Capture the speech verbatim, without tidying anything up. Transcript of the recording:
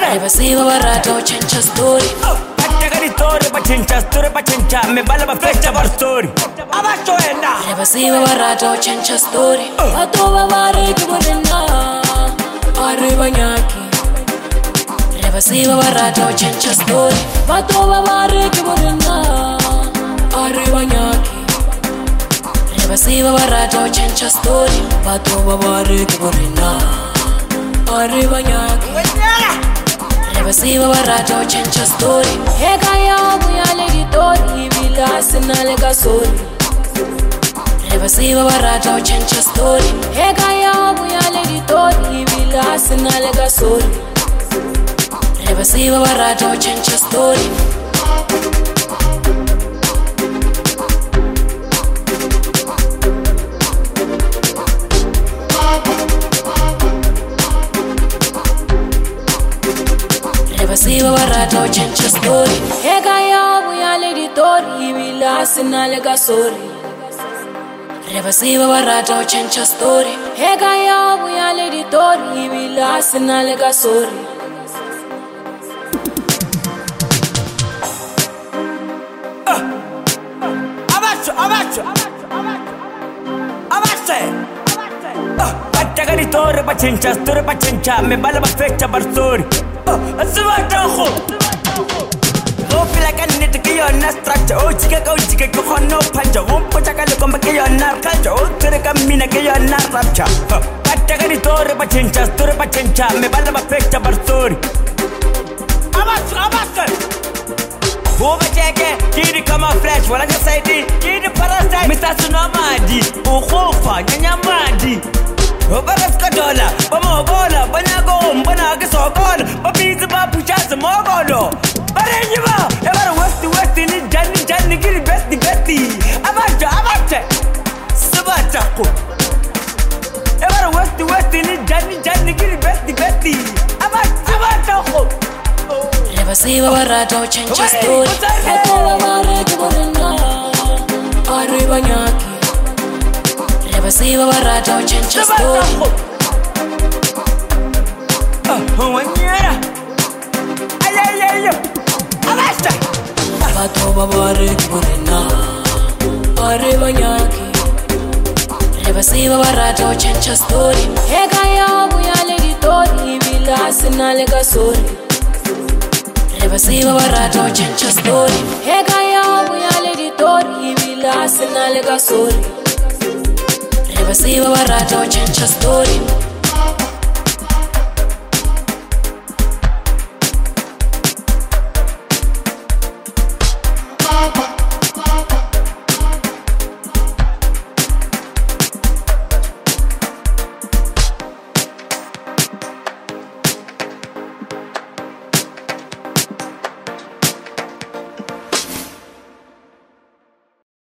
Revasiva barato change story. Patagari story pa change story pa change me bala ba fecha bar story. Abacho enda. Revasiva barato change story. Atova bare kibunna. Arriba nyaki. Revasiva barato change story. Atova bare kibunna. Arriba nyaki. Revasiva barato change story. Atova bare kibunna. Arriba nyaki. Revasiva barato change story. Eka ya buya legitori bila sina lega story. Revasiva barato change story. Eka ya buya legitori bila sina lega story. Revasiva barato change story. Revasiva barato change story. Eka ya buya legitori bila sina lega story. Revasiva barato change story. Eka ya buya legitori bila sina lega story. Abacho, abacho, abacho. Patagari story pa change story pa change me bala ba fecha bar story. Asubataho. Oh, feel like I need to get on a structure. Oh, chica, go, chica, go on no puncher. Oh, put a look on the on our culture. Oh, to the camina, get on our rapture. Patagari story pa change story pa change me bala ba fecha bar story. Abacho, abacho. Over check it, kid come on flash, what I just say, kid parasite, Mister Tsunamadi, oh, Hofa, Yanyamadi. Obaraska dollar, Bamogola, Banago, Banagas or God, Babiza Bapuchas, Mogolo. Baranima, ever west to west in it, Johnny, Johnny, get besty, besty. Amacha, Amacha, Sabatako. Ever west to west in it, Johnny, Johnny, get besty, besty. Amatako. Revasiva barato change story. Atova bare kibunna. Arriba nyaki. Revasiva barato change story. Oh, wanyera. Ay ay ay. Abasta. Atova bare kibunna. Arriba nyaki. Revasiva barato change story. Eka ya buya legitori bila sina lega story. Revasiva barato change story. Eka ya buya legitori bila sina lega story. Revasiva barato change story.